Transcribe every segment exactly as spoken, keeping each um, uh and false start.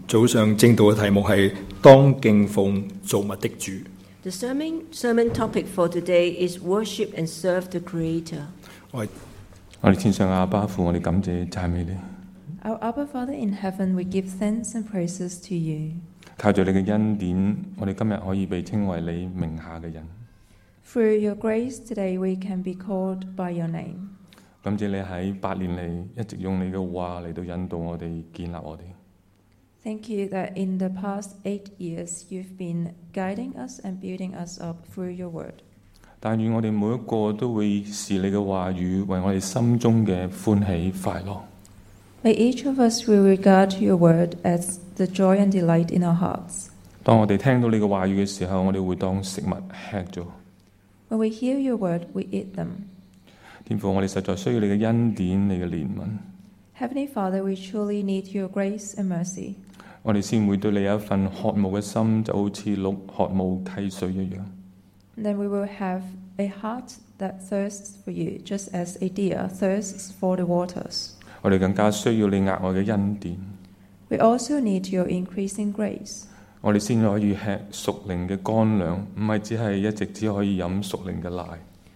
早上正道嘅題目係當敬奉造物的主。 The sermon, sermon topic for today is worship and serve the Creator. 我我哋天上嘅阿爸父，我哋感謝讚美你。 Our Abba Father in heaven, we give thanks and praises to you. 靠住你嘅恩典，我哋今日可以被稱為你名下嘅人。 Through your grace today, we can be called by your name. 感謝你喺八年嚟一直用你嘅話嚟到引導我哋、建立我哋。 Thank you that in the past eight years, you've been guiding us and building us up through your word. 但願我哋每一個都會視你嘅話語為我哋心中嘅歡喜快樂。 May each of us will regard your word as the joy and delight in our hearts. 當我哋聽到你嘅話語嘅時候，我哋會當食物吃咗。 When we hear your word, we eat them. 天父，我哋實在需要你嘅恩典、你嘅憐憫。 Heavenly Father, we truly need your grace and mercy. 我哋先會對你有一份渴慕嘅心，就好似鹿渴慕溪水一樣。 And then we will have a heart that thirsts for you, just as a deer thirsts for the waters. 我哋更加需要你額外嘅恩典。 We also need your increasing grace. 我哋先可以吃屬靈嘅乾糧，唔係只係一直只可以飲屬靈嘅奶。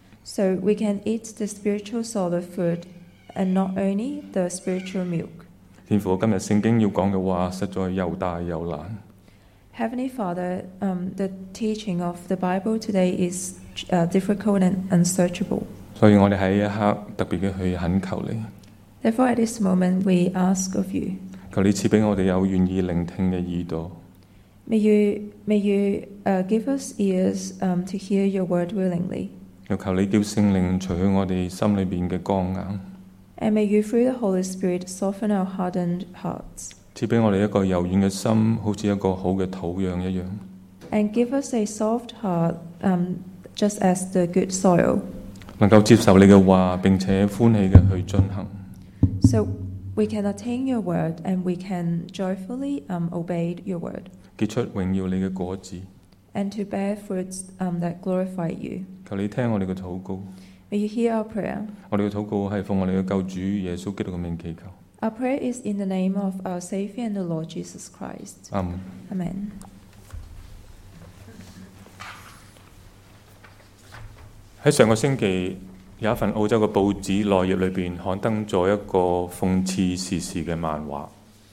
So we can eat the spiritual solid food and not only the spiritual milk. 天父，今日聖經要講嘅話，實在又大又難。 Heavenly Father, um, the teaching of the Bible today is uh, difficult and unsearchable. 所以我哋喺一刻特別嘅去懇求你。 Therefore, at this moment, we ask of you. 求你賜俾我哋有願意聆聽嘅耳朵。 May you, may you uh, give us ears um, to hear your word willingly. 又求你叫聖靈除去我哋心裏邊嘅剛硬。 And may you, through the Holy Spirit, soften our hardened hearts. 賜俾我哋一個柔軟嘅心，好似一個好嘅土壤一樣。 And give us a soft heart, um, just as the good soil. 能夠接受你嘅話，並且歡喜嘅去進行。 So we can attain your word and we can joyfully um, obey your word. 結出榮耀你嘅果子。 And to bear fruits um, that glorify you. 求你聽我哋嘅禱告。 May you hear our prayer. 我哋嘅禱告係奉我哋嘅救主耶穌基督嘅名祈求。 Our prayer is in the name of our Savior and the Lord Jesus Christ. 阿門。 Amen. 喺上個星期有一份澳洲嘅報紙內頁裏邊刊登咗一個諷刺時事嘅漫畫。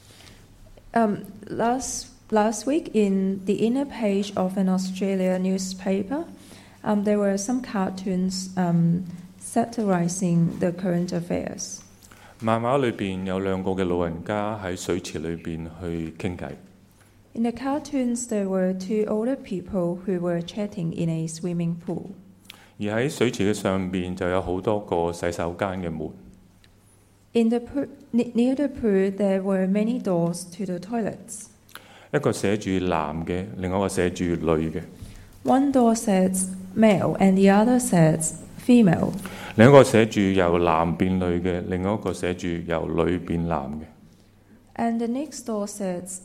Um, last last week, in the inner page of an Australian newspaper, um, there were some cartoons um, satirizing the current affairs. 漫畫裏邊有兩個嘅老人家喺水池裏邊去傾偈。 In the cartoons, there were two older people who were chatting in a swimming pool. 而喺水池嘅上邊就有好多個洗手間嘅門。 In the pool, near the pool, there were many doors to the toilets. 一個寫住男嘅，另外一個寫住女嘅。 One door says male and the other says female. 另一個寫住由男變女嘅，另外一個寫住由女變男嘅。 And the next door says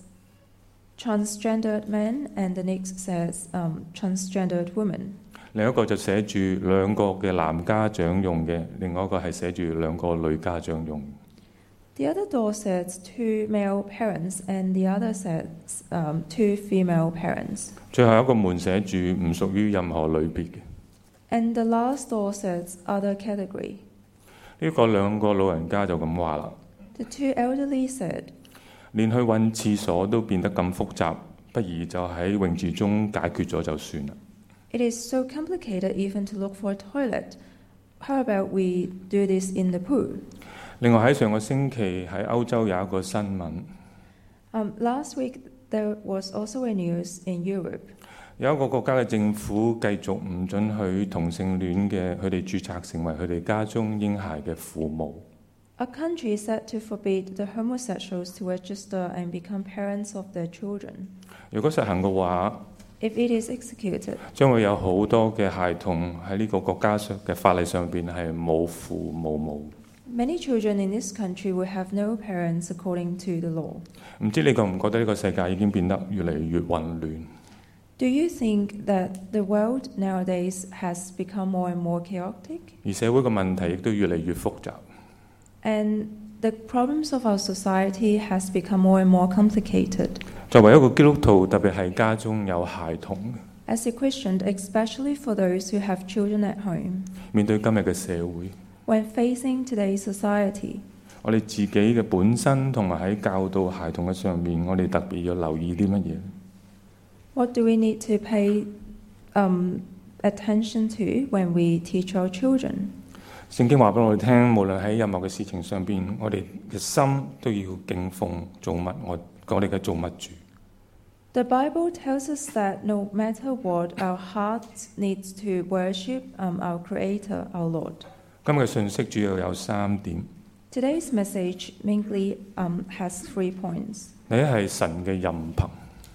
transgendered man and the next says um, transgendered woman. 另一個就寫住兩個嘅男家長用嘅，另外一個係寫住兩個女家長用。 The other door says two male parents and the other says um, two female parents. 最後一個門寫住唔屬於任何類別嘅。 And the last door says other category. 呢個兩個老人家就咁話啦。 The two elderly said, 連去揾廁所都變得咁複雜，不如就喺泳池中解決咗就算啦。 It is so complicated even to look for a toilet. How about we do this in the pool? 另外喺上個星期喺歐洲有一個新聞。 Um, last week there was also a news in Europe. 有一個國家嘅政府繼續唔准許同性戀嘅佢哋註冊成為佢哋家中嬰孩嘅父母。 A country set to forbid the homosexuals to register and become parents of their children. 如果實行嘅話， If it is executed, 將會有好多嘅孩童喺呢個國家上嘅法例上邊係冇父冇母。 many children in this country will have no parents according to the law. 唔知你覺唔覺得呢個世界已經變得越嚟越混亂？ Do you think that the world nowadays has become more and more chaotic? 而社會嘅問題亦都越嚟越複雜。 And the problems of our society has become more and more complicated. 作為一個基督徒，特別係家中有孩童嘅， As a Christian, especially for those who have children at home, 面對今日嘅社會， when facing today's society, 我哋自己嘅本身同埋喺教導孩童嘅上面，我哋特別要留意啲乜嘢？ what do we need to pay um, attention to when we teach our children? 聖經話俾我哋聽，無論喺任何嘅事情上邊，我哋嘅心都要敬奉造物，我我哋嘅造物主。 The Bible tells us that no matter what, our hearts needs to worship um, our Creator, our Lord. 今日嘅信息主要有三點。 Today's message mainly um, has three points. 第一係神嘅任憑，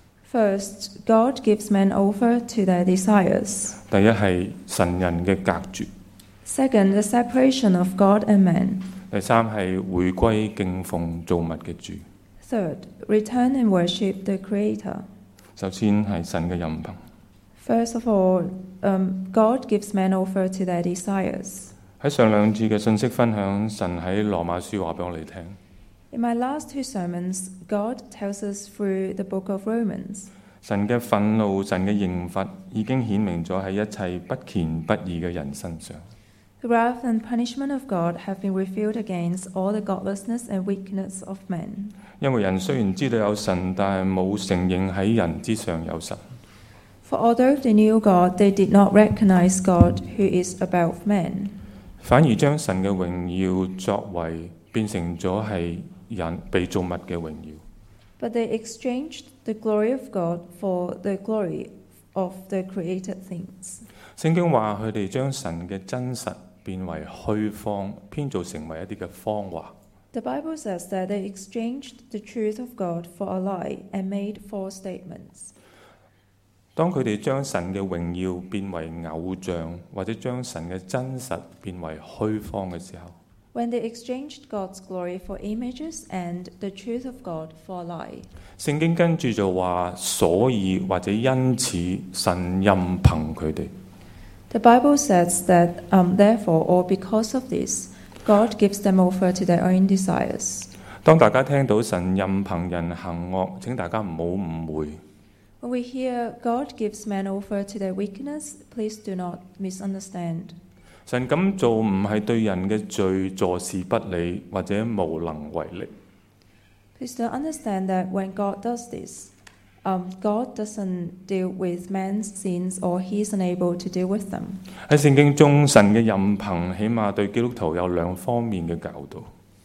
First, God gives men over to their desires. 第一係神人嘅隔絕， Second, the separation of God and man. 第三係回歸敬奉造物嘅主。 Third, return and worship the Creator. 首先係神嘅任憑。 First of all, um, God gives men over to their desires. 喺上兩次嘅信息分享，神喺羅馬書話俾我哋聽， In my last two sermons, God tells us through the book of Romans. 神嘅憤怒、神嘅刑罰已經顯明咗喺一切不虔不義嘅人身上。 The wrath and punishment of God have been revealed against all the godlessness and wickedness of men. 因為人雖然知道有神，但係冇承認喺人之上有神。 For although they knew God, they did not recognize God who is above men. 反而將神嘅榮耀作為變成咗係人被造物嘅榮耀。 But they exchanged the glory of God for the glory of the created things. 聖經話佢哋將神嘅真實變為虛謊，編造成為一啲嘅謊話。 The Bible says that they exchanged the truth of God for a lie and made false statements. 當佢哋將神嘅榮耀變為偶像，或者將神嘅真實變為虛謊嘅時候， When they exchanged God's glory for images and the truth of God for a lie. 聖經跟住就話，所以或者因此，神任憑佢哋。 The Bible says that, um, therefore, or because of this, God gives them over to their own desires. 當大家聽到神任憑人行惡，請大家唔好誤會。 When we hear God gives men over to their wickedness, please do not misunderstand. 神咁做唔係對人嘅罪坐視不理，或者無能為力。 Please do understand that when God does this, um, God doesn't deal with man's sins or he is unable to deal with them. 喺聖經中，神嘅任憑起碼對基督徒有兩方面嘅教導。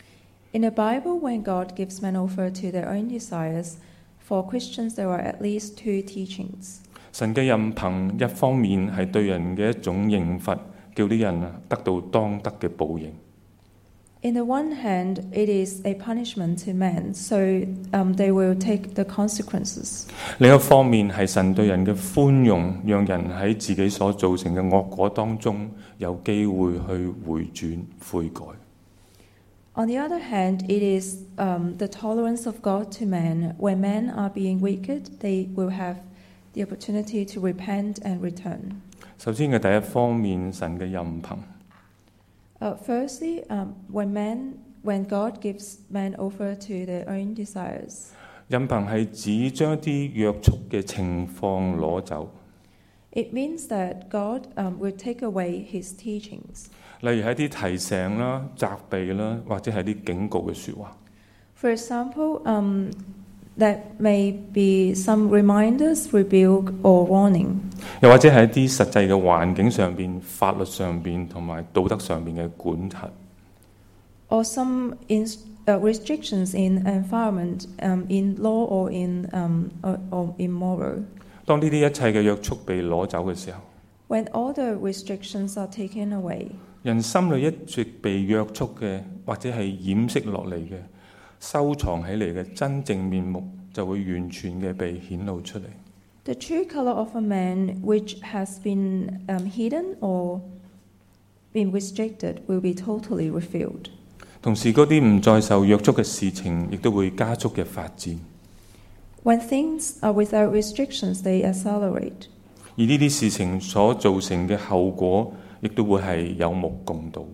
In the Bible, when God gives men over to their own desires, for Christians there are at least two teachings. 神嘅任憑一方面係對人嘅一種刑罰，叫啲人得到當得嘅報應。 In the one hand, it is a punishment to men, so um, they will take the consequences. 另一方面係神對人嘅寬容，讓人喺自己所造成嘅惡果當中有機會去回轉悔改。 On the other hand, it is um, the tolerance of God to men. When men are being wicked, they will have the opportunity to repent and return. 首先嘅第一方面，神嘅任憑。 Uh, firstly, um, when men, when God gives men over to their own desires, 任憑係指將一啲約束嘅情況攞走， it means that God um, will take away His teachings. 例如係啲提醒啦、責備啦，或者係啲警告嘅説話。 For example, um, that may be some reminders, rebuke, or warning. 又或者係一啲實際嘅環境上邊、法律上邊同埋道德上邊嘅管轄。 Or some in, uh, restrictions in environment, um, in law or in um, or, or in moral. 當呢啲一切嘅約束被攞走嘅時候， When all the restrictions are taken away, 人心裏一直被約束嘅，或者係掩飾落嚟嘅、收藏起嚟嘅真正面目，就會完全嘅被顯露出嚟。 the true color of a man which has been um, hidden or been restricted will be totally revealed. 同時，嗰啲唔再受約束嘅事情，亦都會加速嘅發展。 When things are without restrictions, they accelerate. 而呢啲事情所造成嘅後果，亦都會係有目共睹。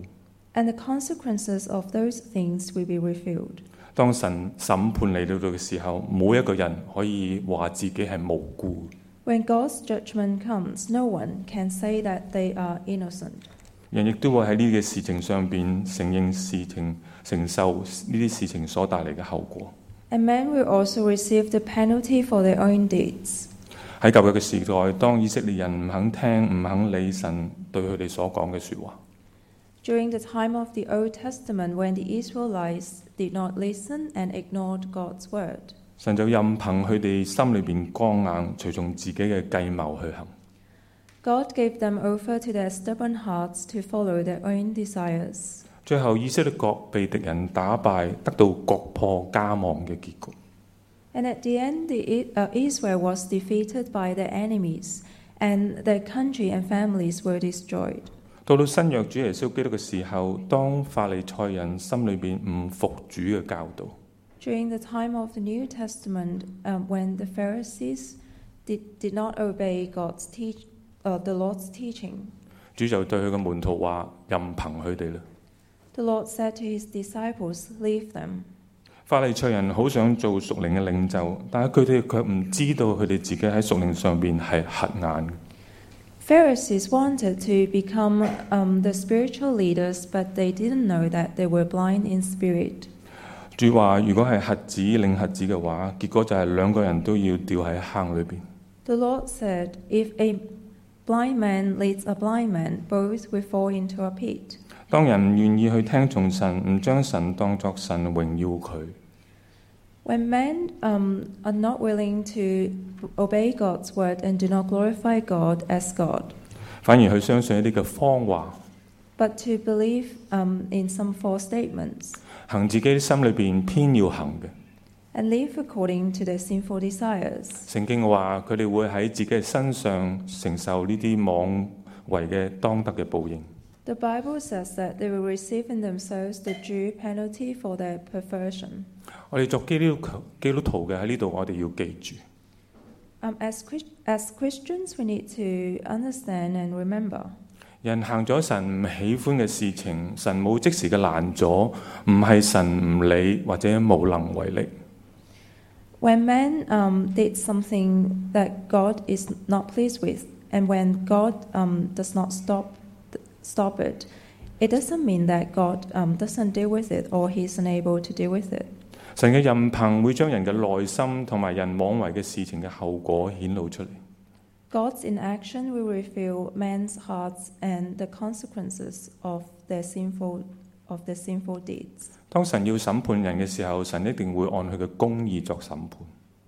And the consequences of those things will be revealed. 當神審判嚟到嘅時候，冇一個人可以話自己係無辜。 When God's judgment comes, no one can say that they are innocent. 人亦都會喺呢個事情上邊承認事情、承受呢啲事情所帶嚟嘅後果。 And men will also receive the penalty for their own deeds. 喺舊約嘅時代，當以色列人唔肯聽、唔肯理神對佢哋所講嘅説話， During the time of the Old Testament, when the Israelites did not listen and ignored God's word, 神就任憑佢哋心裏邊剛硬，隨從自己嘅計謀去行。 God gave them over to their stubborn hearts to follow their own desires. 最後以色列國被敵人打敗，得到國破家亡嘅結局。 And at the end, the, uh, Israel was defeated by their enemies, and their country and families were destroyed. 到到新約主耶穌基督嘅時候，當法利賽人心裏邊唔服主嘅教導， During the time of the New Testament, um, when the Pharisees did, did not obey God's teach, uh, the Lord's teaching, 主就對佢嘅門徒話：任憑佢哋啦。 the Lord said to his disciples, "Leave them." 法利賽人好想做屬靈嘅領袖，但係佢哋卻唔知道佢哋自己喺屬靈上邊係瞎眼。 Pharisees wanted to become um, the spiritual leaders, but they didn't know that they were blind in spirit. 主話：如果係瞎子領瞎子嘅話，結果就係兩個人都要掉喺坑裏邊。 The Lord said, "If a blind man leads a blind man, both will fall into a pit." 當人唔願意去聽從神，唔將神當作神榮耀佢， When men um, are not willing to obey God's word and do not glorify God as God, 反而去相信一啲嘅謊話， but to believe um, in some false statements 行自己心裏邊偏要行嘅。 and live according to their sinful desires. 聖經話佢哋會喺自己嘅身上承受呢啲妄為嘅當得嘅報應。 The Bible says that they will receive in themselves the due penalty for their perversion. 我哋作基督基督徒嘅喺呢度，我哋要記住， Um, as, Chris- as Christians, we need to understand and remember. 人行咗神唔喜歡嘅事情，神冇即時嘅攔阻，唔係神唔理或者無能為力。 When man um, did something that God is not pleased with, and when God um, does not stop stop it, it doesn't mean that God um, doesn't deal with it or He's unable to deal with it. 神嘅任憑會將人嘅內心同埋人妄為嘅事情嘅後果顯露出嚟。 God's inaction will reveal man's hearts and the consequences of their sinful of their sinful deeds. 當神要審判人嘅時候，神一定會按佢嘅公義作審判。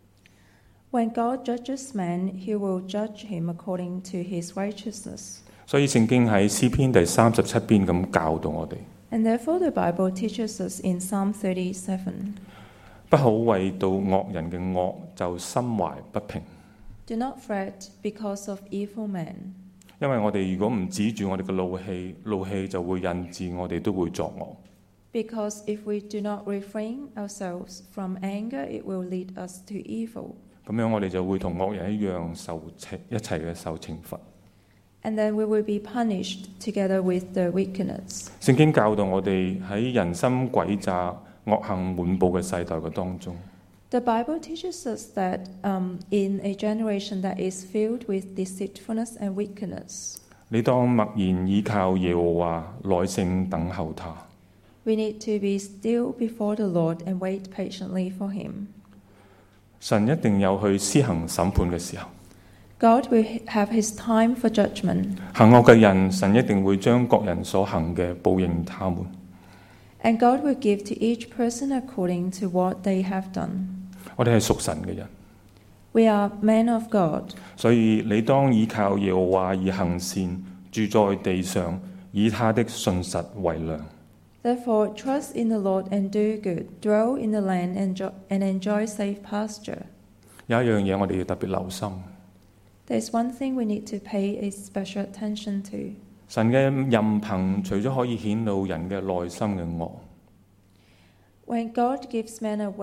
When God judges man, He will judge him according to His righteousness. 所以聖經喺詩篇第三十七篇咁教導我哋， And therefore, the Bible teaches us in Psalm thirty-seven. 不好為到惡人嘅惡就心懷不平， Do not fret because of evil men. 因為我哋如果唔止住我哋嘅怒氣，怒氣就會引致我哋都會作惡。 Because if we do not refrain ourselves from anger, it will lead us to evil. 咁樣我哋就會同惡人一樣受懲一齊嘅受懲罰。 And then we will be punished together with the wickedness. 聖經教導我哋喺人心詭詐、惡行滿布嘅世代嘅當中， The Bible teaches us that um, in a generation that is filled with deceitfulness and wickedness, 你當默然倚靠耶和華，耐性等候他。 we need to be still before the Lord and wait patiently for Him. 神一定有去施行審判嘅時候， God will have His time for judgment. 行惡嘅人，神一定會將各人所行嘅報應他們。 And God will give to each person according to what they have done. 我哋係屬神嘅人， We are men of God. 所以你當倚靠耶和華而行善，住在地上，以他的信實為糧。 Therefore, trust in the Lord and do good. Dwell in the land and, jo- and enjoy safe pasture. 有一樣嘢我哋要特別留心， There's one thing we need to pay a special attention to. 神嘅任憑除咗可以顯露人嘅內心嘅惡， When God gives man a way,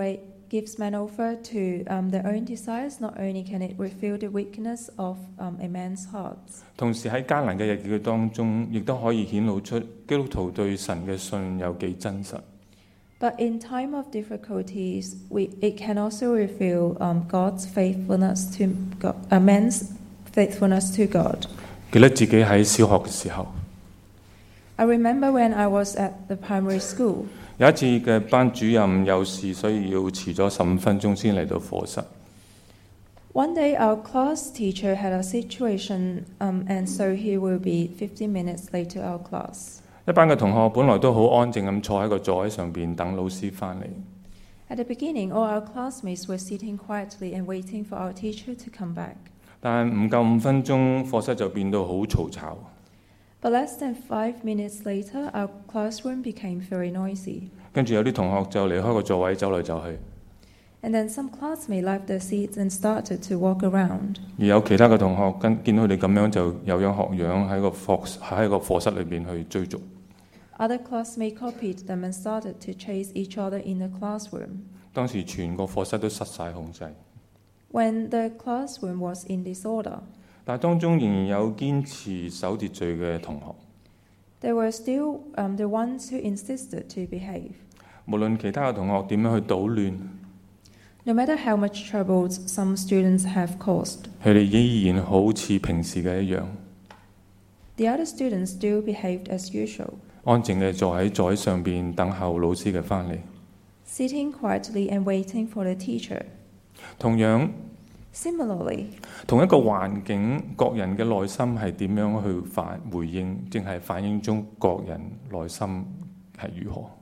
gives man over to um, their own desires, not only can it reveal the weakness of um, a man's hearts, 同時喺艱難嘅日子當中，亦都可以顯露出基督徒對神嘅信有幾真實。 but in time of difficulties, we, it can also reveal um, God's faithfulness to God, a man's faithfulness to God. 記得自己喺小學嘅時候， I remember when I was at the primary school. 有一次嘅班主任有事，所以要遲咗十五分鐘先嚟到課室。 One day, our class teacher had a situation, um, and so he will be fifteen minutes late to our class. 一班嘅同學本來都好安靜咁坐喺個座位上邊等老師翻嚟， At the beginning, all our classmates were sitting quietly and waiting for our teacher to come back. 但係唔夠五分鐘，課室就變到好嘈吵。 But less than five minutes later, our classroom became very noisy. 跟住有啲同學就離開個座位走嚟走去， And then some classmates left their seats and started to walk around. 而有其他嘅同學跟見到佢哋咁樣就有樣學樣喺個課喺個課室裏邊去追逐。 Other classmates copied them and started to chase each other in the classroom. 當時全個課室都失晒控制， When the classroom was in disorder, 但係當中仍然有堅持守秩序嘅同學。 there were still um, the ones who insisted to behave. 無論其他嘅同學點樣去搗亂， No matter how much troubles some students have caused, 佢哋依然好似平時嘅一樣， the other students still behaved as usual, 安靜嘅坐喺座位上邊等候老師嘅翻嚟。 sitting quietly and waiting for the teacher. 同樣， Similarly, 同一個環境，各人嘅內心係點樣去反回應，正係反映中各人內心係如何。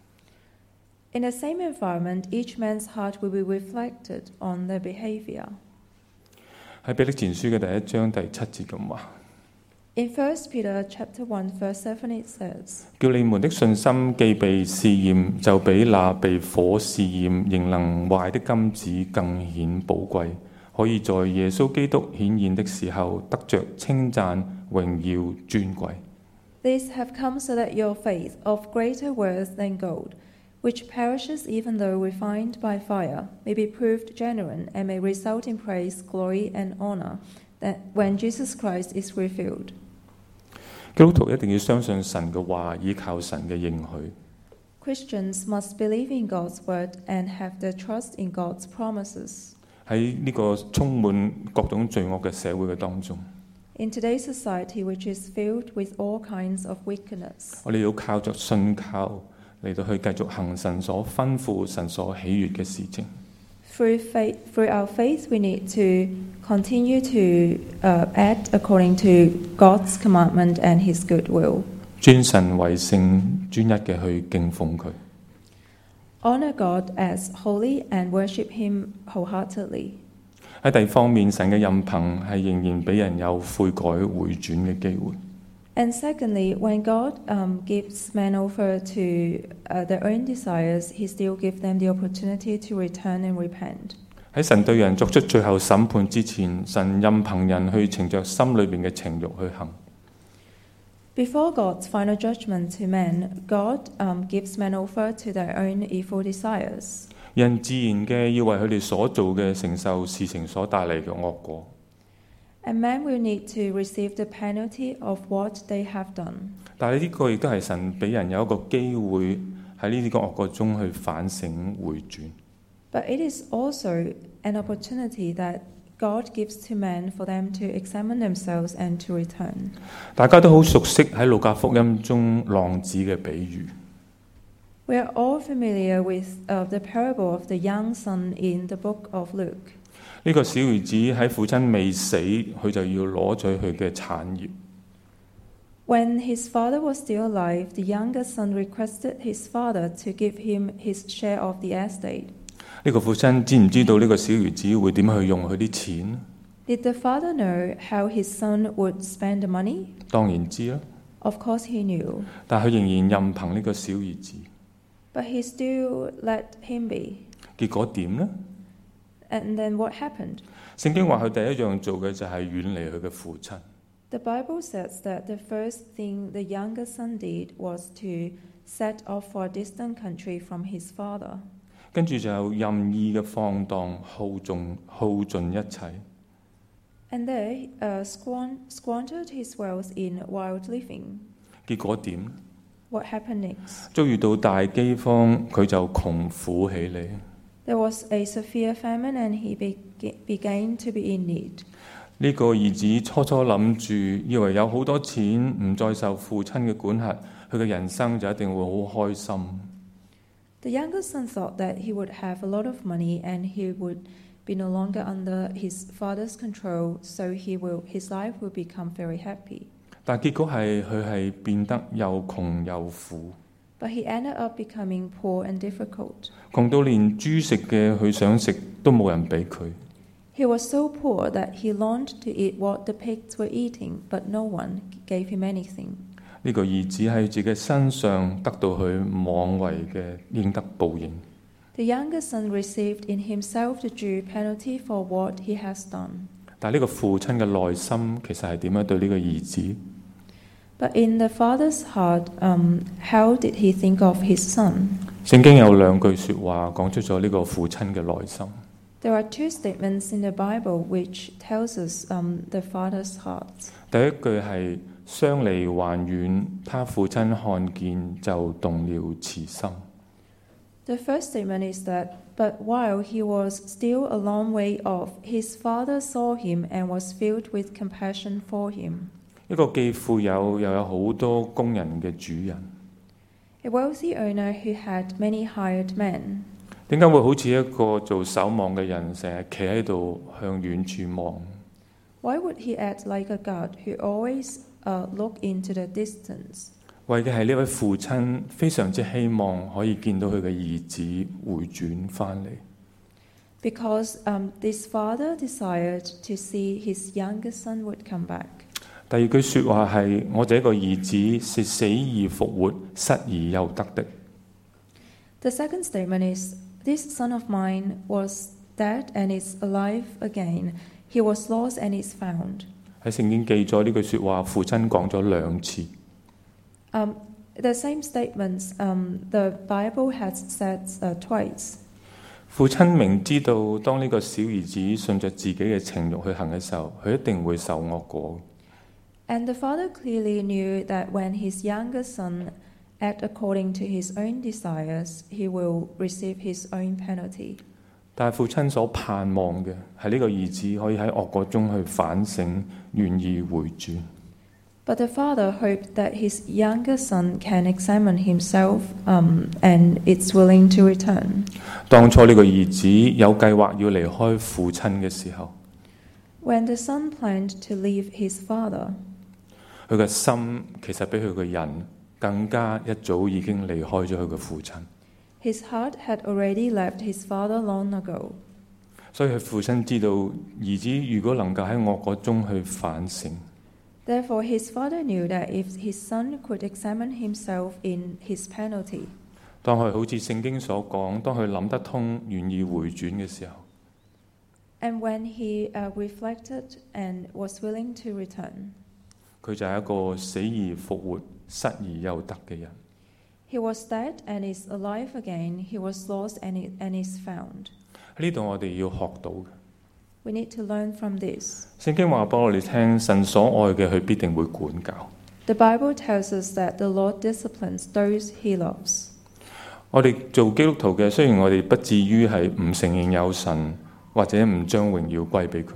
in the same environment, each man's heart will be reflected on their behavior. 喺彼得前書嘅第一章第七節咁話： In First Peter chapter one verse seven it says, 叫你們的信心既被試驗，就比那被火試驗仍能壞的金子更顯寶貴，可以在耶穌基督顯現的時候得着稱讚、榮耀、尊貴。 These have come so that your faith, of greater worth than gold, which perishes even though refined by fire, may be proved genuine and may result in praise, glory, and honor that when Jesus Christ is revealed. 基督徒一定要相信神嘅話，依靠神嘅應許。 Christians must believe in God's word and have their trust in God's promises. 喺呢個充滿各種罪惡嘅社會嘅當中， In today's society, which is filled with all kinds of wickedness, 我哋要靠着信靠嚟到去繼續行神所吩咐、神所喜悅嘅事情。 through faith, through our faith, we need to continue to uh, act according to God's commandment and His good will. 尊神為聖，專一嘅去敬奉佢。 Honor God as holy and worship Him wholeheartedly. 喺第二方面，神嘅任憑係仍然俾人有悔改回轉嘅機會。 And secondly, when God um, gives man over to uh, their own desires, He still gives them the opportunity to return and repent. 喺神對人作出最後審判之前，神任憑人去憑着心裏邊嘅情慾去行。 Before God's final judgment to men, God um, gives men over to their own evil desires. 人自然嘅要為佢哋所做嘅承受事情所帶嚟嘅惡果。 And man will need to receive the penalty of what they have done. 但係呢個亦都係神俾人有一個機會喺呢啲個惡果中去反省回轉。 But it is also an opportunity that God gives to men for them to examine themselves and to return. 大家都好熟悉喺路加福音中浪子嘅比喻。 We are all familiar with uh, the parable of the young son in the book of Luke. 呢個小兒子喺父親未死，佢就要攞取佢嘅產業。 When his father was still alive, the younger son requested his father to give him his share of the estate. 呢個父親知唔知道呢個小兒子會點去用佢啲錢？ Did the father know how his son would spend the money? 當然知啦， Of course he knew. 但佢仍然任憑呢個小兒子。 But he still let him be. 結果點呢？ And then what happened? 聖經話佢第一樣做嘅就係遠離佢嘅父親。 The Bible says that the first thing the younger son did was to set off for a distant country from his father. 跟住就有任意嘅放蕩，耗盡耗盡一切。 And there uh, squan- squandered his wealth in wild living. 結果點？ What happened next? 遭遇到大饑荒，佢就窮苦起嚟。 There was a severe famine and he bega- began to be in need. 呢個兒子初初諗住，以為有好多錢，唔再受父親嘅管轄，佢嘅人生就一定會好開心。 The younger son thought that he would have a lot of money and he would be no longer under his father's control, so he will, his life will become very happy. 但結果係佢係變得又窮又苦， But he ended up becoming poor and difficult. 窮到連豬食嘅佢想食都冇人俾佢。 He was so poor that he longed to eat what the pigs were eating, but no one gave him anything. 呢個兒子喺自己身上得到佢妄為嘅應得報應。 The younger son received in himself the due penalty for what he has done. 但係呢個父親嘅內心其實係點樣對呢個兒子？ But in the father's heart, um, how did he think of his son? 聖經有兩句説話講出咗呢個父親嘅內心。 There are two statements in the Bible which tells us um, the father's heart. 第一句係相離還遠，他父親看見就動了慈心。 The first statement is that, but while he was still a long way off, his father saw him and was filled with compassion for him. 一個既富有又有好多工人嘅主人， A wealthy owner who had many hired men. 點解會好似一個做守望嘅人，成日企喺度向遠處望？ Why would he act like a guard who always uh, looked into the distance? 為嘅係呢位父親非常之希望可以見到佢嘅兒子回轉翻嚟。 Because um, this father desired to see his younger son would come back. 第二句説話係：我這個兒子是死而復活，失而又得的。 The second statement is, this son of mine was dead and is alive again. He was lost and is found. 喺聖經記載呢句説話，父親講咗兩次。 Um, the same statements um, the Bible has said uh, twice. 父親明知道，當呢個小兒子順着自己嘅情慾去行嘅時候，佢一定會受惡果。 And the father clearly knew that when his younger son act according to his own desires, he will receive his own penalty. 但係父親所盼望嘅係呢個兒子可以喺惡果中去反省，願意回轉。 But the father hoped that his younger son can examine himself um, and is willing to return. 當初呢個兒子有計劃要離開父親嘅時候， When the son planned to leave his father, 佢嘅心其實比佢嘅人更加一早已經離開咗佢嘅父親。 his heart had already left his father long ago. 所以佢父親知道兒子如果能夠喺惡果中去反省， Therefore, his father knew that if his son could examine himself in his penalty, 當佢好似聖經所講，當佢諗得通、願意回轉嘅時候， and when he uh, reflected and was willing to return, 佢就係一個死而復活、失而又得嘅人。 he was dead and is alive again. He was lost and, it, and is found. 喺呢度我哋要學到嘅， We need to learn from this. 聖經話俾我哋聽，神所愛嘅佢必定會管教。 The Bible tells us that the Lord disciplines those he loves. 我哋做基督徒嘅，雖然我哋不至於係唔承認有神，或者唔將榮耀歸俾佢。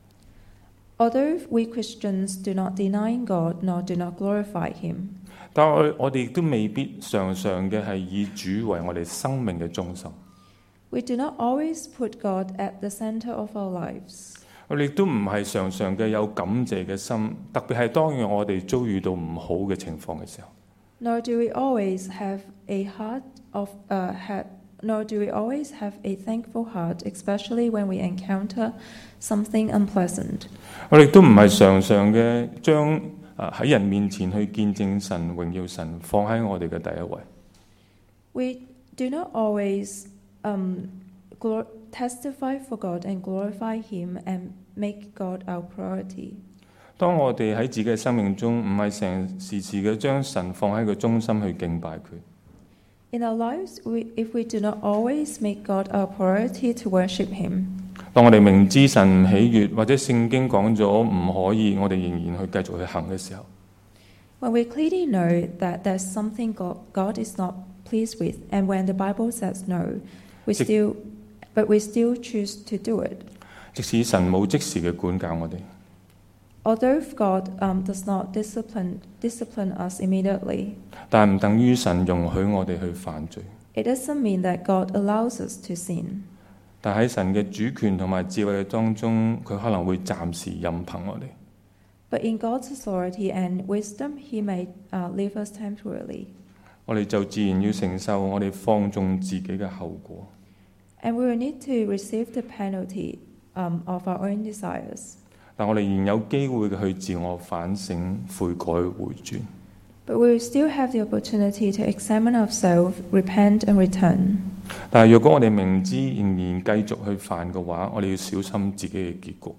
Although we Christians do not deny God nor do not glorify him, 但係我哋亦都未必常常嘅係以主為我哋生命嘅中心。 we do not always put God at the center of our lives. 我哋亦都唔係常常嘅有感謝嘅心，特別係當然我哋遭遇到唔好嘅情況嘅時候。 Nor do we always have a heart of uh, ha- nor do we always have a thankful heart, especially when we encounter something unpleasant. 我哋都唔係常常嘅將啊喺人面前去見證神、榮耀神放喺我哋嘅第一位。 We do not always um, glor- testify for God and glorify Him and make God our priority. 當我哋喺自己嘅生命中唔係成時時嘅將神放喺個中心去敬拜佢， In our lives, we, if we do not always make God our priority to worship Him, 當我哋明知神唔喜悅，或者聖經講咗唔可以，我哋仍然去繼續去行嘅時候， when we clearly know that there's something God, God is not pleased with, and when the Bible says no, we 即- still, but we still choose to do it. 即使神冇即時嘅管教我哋， Although God um, does not discipline, discipline us immediately, 但唔等於神容許我哋去犯罪。 it doesn't mean that God allows us to sin. 但喺神嘅主權同埋智慧嘅當中，佢可能會暫時任憑我哋。 But in God's authority and wisdom, He may uh, leave us temporarily. 我哋就自然要承受我哋放縱自己嘅後果。 And we will need to receive the penalty um, of our own desires. 但我哋仍有機會去自我反省、悔改、回轉。 But we will still have the opportunity to examine ourselves, repent and return. 但係若果我哋明知仍然繼續去犯嘅話，我哋要小心自己嘅結局。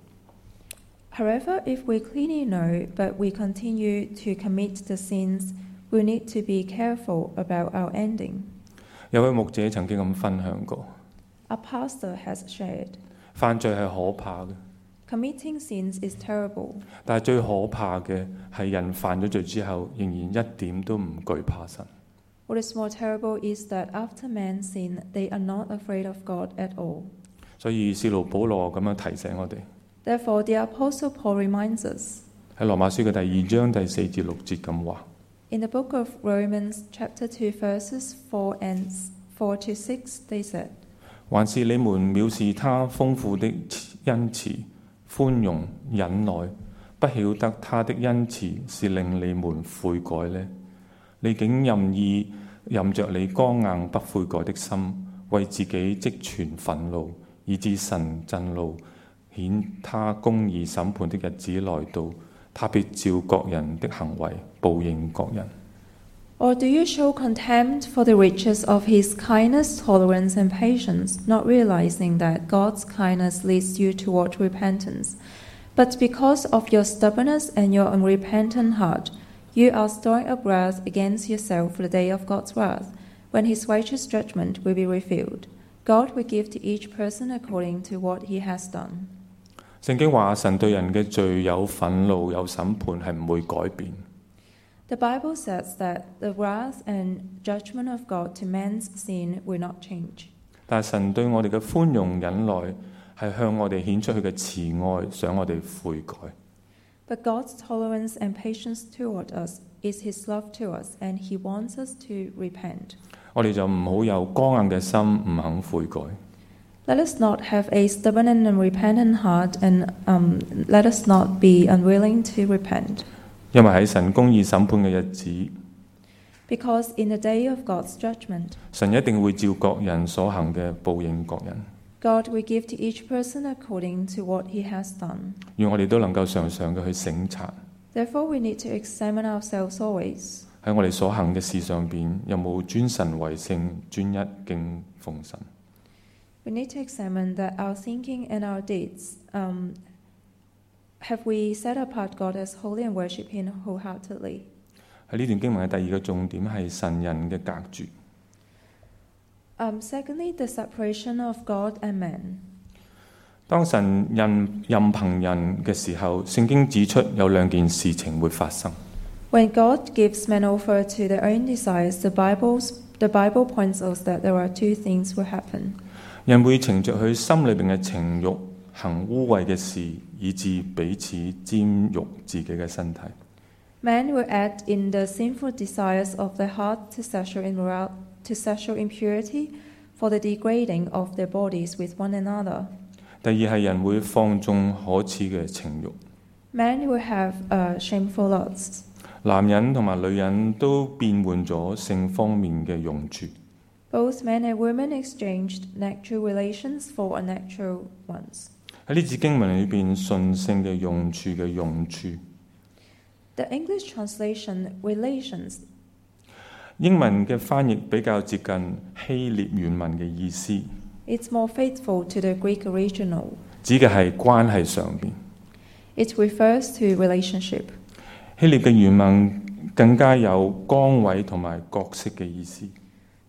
However, if we clearly know, but we continue to commit the sins, we need to be careful about our ending. 有位牧者曾經咁分享過， A pastor has shared, 犯罪係可怕嘅， committing sins is terrible, 但係最可怕嘅係人犯咗罪之後，仍然一點都唔懼怕神。 what is more terrible is that after man sin, they are not afraid of God at all. 所以使徒保羅咁樣提醒我哋， Therefore, the Apostle Paul reminds us 喺羅馬書嘅第二章第四至六節咁話： in the book of Romans, chapter two, verses four and four to six, they said, 還是你們藐視他豐富的恩慈、寬容、忍耐，不曉得他的恩慈是令你們悔改呢？你竟任意任着你剛硬不悔改的心，為自己積存憤怒，以致神震怒，顯他公義審判的日子來到，他必照各人的行為報應各人。 Or do you show contempt for the riches of His kindness, tolerance, and patience, not realizing that God's kindness leads you toward repentance? But because of your stubbornness and your unrepentant heart, you are storing up wrath against yourself for the day of God's wrath, when His righteous judgment will be revealed. God will give to each person according to what he has done. 聖經話神對人嘅罪有憤怒有審判係唔會改變。 The Bible says that the wrath and judgment of God to man's sin will not change. 但係神對我哋嘅寬容忍耐係向我哋顯出佢嘅慈愛，想我哋悔改。 But God's tolerance and patience toward us is His love to us, and He wants us to repent. 我哋就唔好有剛硬嘅心，唔肯悔改。 Let us not have a stubborn and unrepentant heart, and um, let us not be unwilling to repent. 因為喺神公義審判嘅日子， Because in the day of God's judgment, 神一定會照各人所行嘅報應各人。 God will give to each person according to what he has done. 願我哋都能夠常常嘅去省察， Therefore, we need to examine ourselves always. 喺我哋所行嘅事上邊，有冇尊神為聖、專一敬奉神。 We need to examine that our thinking and our deeds, um, have we set apart God as holy and worship Him wholeheartedly? 喺呢段經文嘅第二個重點係神人嘅隔絕。 Um, secondly, the separation of God and man. 當神任任憑人嘅時候，聖經指出有兩件事情會發生。 When God gives men over to their own desires, the, Bible's, the Bible points us that there are two things will happen. 人會乘着佢心裏邊嘅情慾，行污穢嘅事，以致彼此沾辱自己嘅身體。 Men will act in the sinful desires of their heart to sexual, immoral, to sexual impurity for the degrading of their bodies with one another. 第二係人會放縱可恥嘅情慾。 Men will have uh, shameful lusts. 男人同埋女人都變換咗性方面嘅用處。 Both men and women exchanged natural relations for unnatural ones. 喺呢節經文裏邊，順性嘅用處嘅用處， The English translation relations, 英文嘅翻譯比較接近希臘原文嘅意思， it's more faithful to the Greek original. 指嘅係關係上邊。 It refers to relationship. 希臘嘅原文更加有崗位同埋角色嘅意思。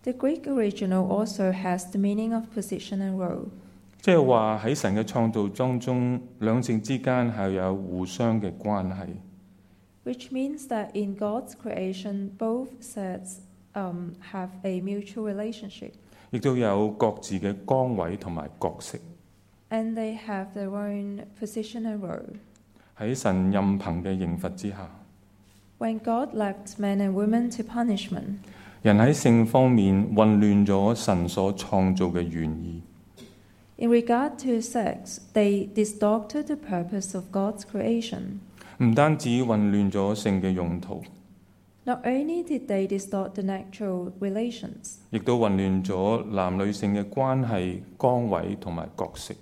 The Greek original also has the meaning of position and role. 即係話喺神嘅創造當中，兩性之間係有互相嘅關係。 Which means that in God's creation, both sets um, have a mutual relationship. 亦都有各自嘅崗位同埋角色。 And they have their own position and role. 喺神任憑嘅刑罰之下， When God left men and women to punishment, 人喺性方面混亂咗神所創造嘅原意。 in regard to sex, they distorted the purpose of God's creation. 唔單止混亂咗性嘅用途， Not only did they distort the natural relations, 亦都混亂咗男女性嘅關係、崗位同埋角色。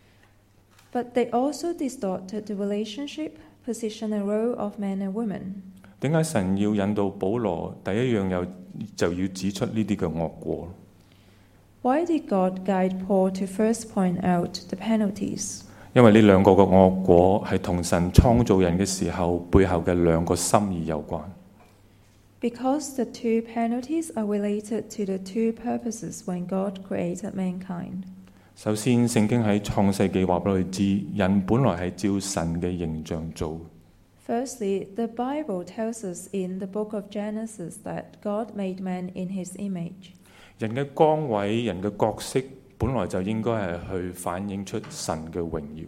but they also distorted the relationship, position and role of men and women. 點解神要引導保羅第一樣又就要指出呢啲嘅惡果？ Why did God guide Paul to first point out the penalties? 因為呢兩個嘅惡果係同神創造人嘅時候背後嘅兩個心意有關。 Because the two penalties are related to the two purposes when God created mankind. 首先，聖經喺創世記話俾我哋知，人本來係照神嘅形象做。 Firstly, the Bible tells us in the book of Genesis that God made man in his image. 人嘅崗位、人嘅角色本來就應該係去反映出神嘅榮耀。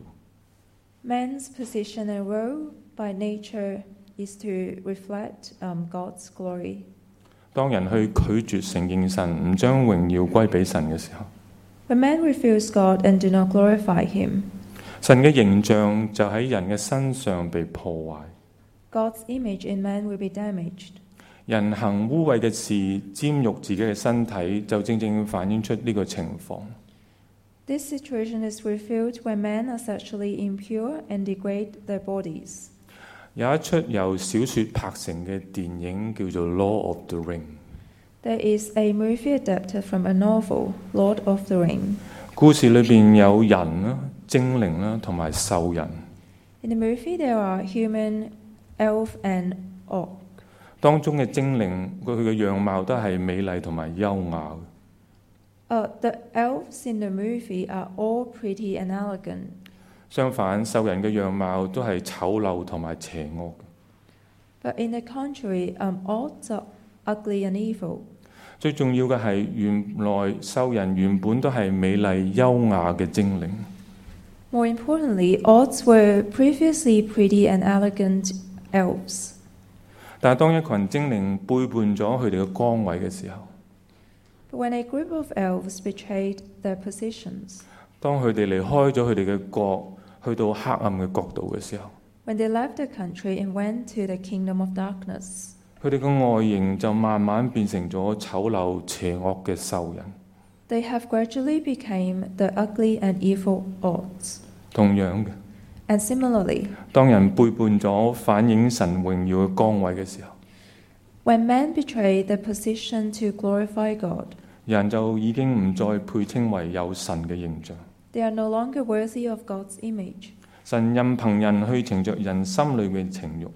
Man's position and role by nature is to reflect um, God's glory. 當人去拒絕承認神，唔將榮耀歸俾神嘅時候， When man refuse God and do not glorify him, 神嘅形象就喺人嘅身上被破壞。 God's image in man will be damaged. 人行污穢嘅事，玷辱自己嘅身體，就正正反映出呢個情況。 This situation is revealed when men are sexually impure and degrade their bodies. 有一出由小說拍成嘅電影叫做《Lord of the Ring》， There is a movie adapted from a novel, Lord of the Ring. 故事裏邊有人啦、精靈啦同埋獸人。 In the movie, there are human, elf, and orc. 當中嘅精靈，佢嘅樣貌都係美麗同埋優雅。 Uh, the elves in the movie are all pretty and elegant. 相反，獸人嘅樣貌都係醜陋同埋邪惡。 But in the contrary, um, orcs are ugly and evil. 最重要嘅係，原來獸人原本都係美麗優雅嘅精靈。 More importantly, orcs were previously pretty and elegant elves. 但係當一群精靈背叛咗佢哋嘅崗位嘅時候， But when a group of elves betrayed their positions, 當佢哋離開咗佢哋嘅國，去到黑暗嘅國度嘅時候， when they left the country and went to the kingdom of darkness, 佢哋嘅外形就慢慢變成咗醜陋邪惡嘅獸人。 they have gradually become the ugly and evil orcs. 同樣嘅， And similarly, 當人背叛咗反映神榮耀嘅崗位嘅時候， when men betray their position to glorify God, 人就已經唔再配稱為有神嘅形象。 they are no longer worthy of God's image. 神任憑人去逞着人心裏嘅情慾，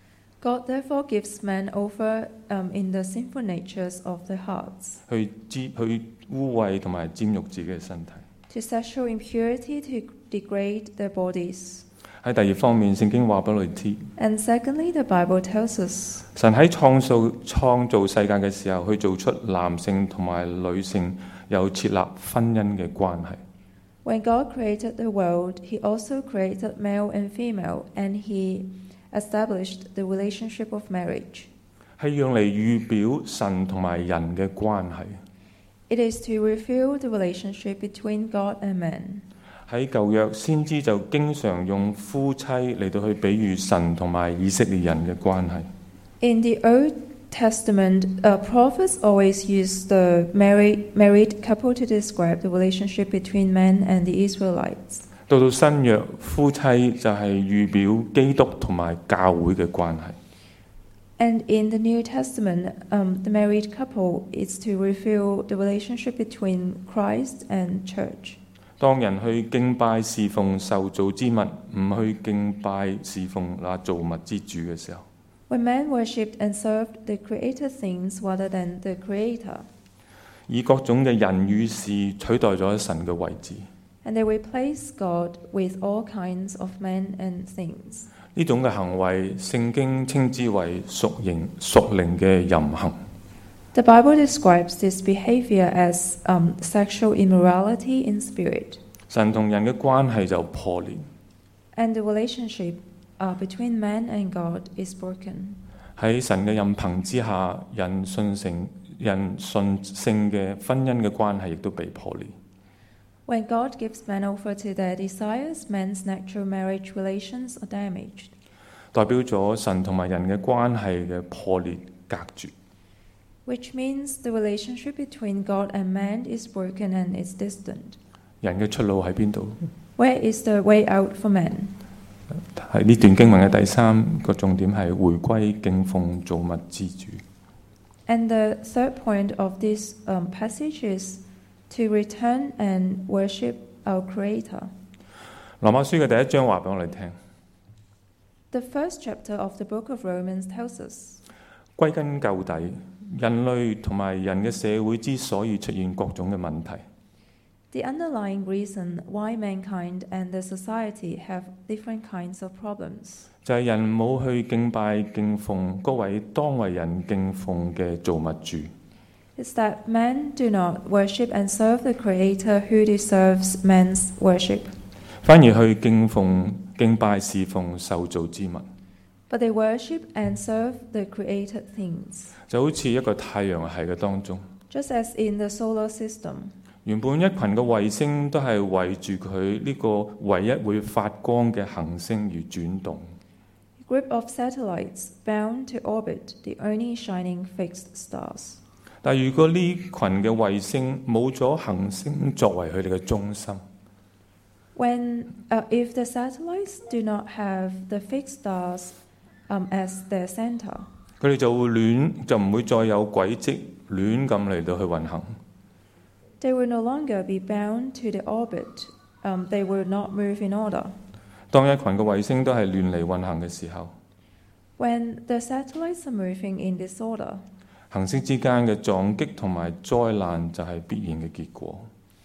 God therefore gives man over um, in the sinful natures of their hearts, 去沾去污穢同埋玷辱自己嘅身體。 to sexual impurity to degrade their bodies. 喺第二方面，聖經話俾我哋知， And secondly, the Bible tells us 神喺創造創造世界嘅時候，去做出男性同埋女性有設立婚姻嘅關係。 when God created the world, He also created male and female, and He established the relationship of marriage. 係用嚟預表神同埋人嘅關係。 It is to reveal the relationship between God and man. 喺舊約，先知就經常用夫妻嚟到去比喻神同埋以色列人嘅關係。 In the Old Testament, uh, prophets always use the married, married couple to describe the relationship between man and the Israelites. 到到新約，夫妻就係預表基督同埋教會嘅關係。 And in the New Testament, um, the married couple is to reveal the relationship between Christ and church. 當人去敬拜侍奉受造之物，唔去敬拜侍奉那造物之主嘅時候， When man worshipped and served the created things rather than the Creator, 以各種嘅人與事取代咗神嘅位置。 And they replace God with all kinds of men and things. 呢種嘅行為，聖經稱之為屬靈屬靈嘅淫行。 The Bible describes this behavior as um, sexual immorality in spirit. 神同人嘅關係就破裂。 And the relationship uh, between man and God is broken. 喺神嘅任憑之下，人順性人順性嘅婚姻嘅關係亦都被破裂。 When God gives man over to their desires, man's natural marriage relations are damaged. 代表咗神同埋人嘅關係嘅破裂隔絕。 Which means the relationship between God and man is broken and is distant. 人嘅出路喺邊度？ Where is the way out for man? 喺呢段經文嘅第三個重點係回歸敬奉造物之主。 And the third point of this um, passage is to return and worship our Creator. 羅馬書嘅第一章話俾我哋聽， The first chapter of the book of Romans tells us, 歸根究底，人類同埋人嘅社會之所以出現各種嘅問題， the underlying reason why mankind and the society have different kinds of problems 就係人冇去敬拜敬奉嗰位當為人敬奉嘅造物主， is that men do not worship and serve the Creator who deserves man's worship, 反而去敬奉敬拜侍奉受造之物， but they worship and serve the created things. 就好似一個太陽系嘅當中， Just as in the solar system, 原本一群嘅衛星都係圍住佢呢個唯一會發光嘅行星而轉動。 a group of satellites bound to orbit the only shining fixed stars. 但如果呢群嘅衛星冇咗行星作為佢哋嘅中心， When, uh, if the satellites do not have the fixed stars um, as their center, 佢哋就會亂就唔會再有軌跡亂咁嚟到去運行。 they will no longer be bound to the orbit. Um, they will not move in order. 當一群嘅衛星都係亂嚟運行嘅時候， When the satellites are moving in disorder, 行星之間嘅撞擊同埋災難就係必然嘅結果。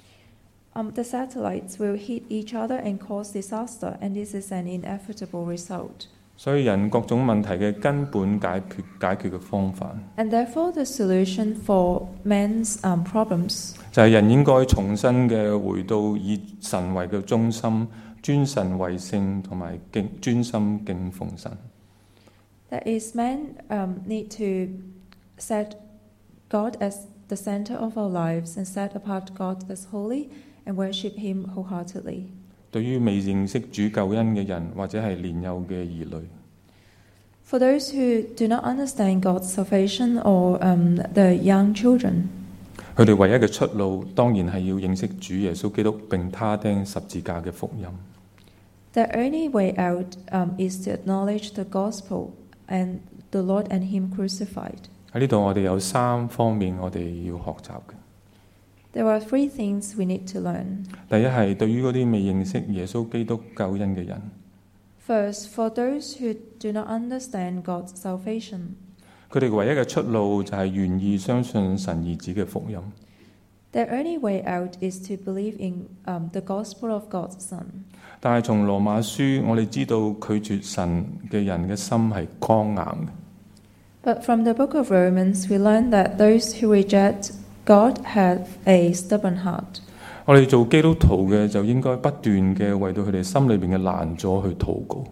um, the satellites will hit each other and cause disaster, and this is an inevitable result. 所以人各種問題嘅根本解決解決嘅方法， And therefore, the solution for man's um, problems 就係人應該重新嘅回到以神為嘅中心，尊神為聖，同埋敬專心敬奉神。 that is, men um, need to set God as the center of our lives and set apart God as holy and worship Him wholeheartedly. 對於未認識主救恩嘅人，或者係年幼嘅兒女， For those who do not understand God's salvation or um, the young children, 佢哋唯一嘅出路，當然係要認識主耶穌基督並他釘十字架嘅福音。 the only way out um, is to acknowledge the gospel and the Lord and Him crucified. 喺呢度，我哋有三方面我哋要學習嘅。 There are three things we need to learn. 第一係對於嗰啲未認識耶穌基督救恩嘅人， First, for those who do not understand God's salvation, 佢哋唯一嘅出路就係願意相信神兒子嘅福音。 their only way out is to believe in um, the gospel of God's Son. 但係從羅馬書，我哋知道拒絕神嘅人嘅心係剛硬嘅。 But from the book of Romans, we learn that those who reject God have a stubborn heart. 我哋做基督徒嘅就應該不斷嘅為到佢哋心裏邊嘅難阻去禱告。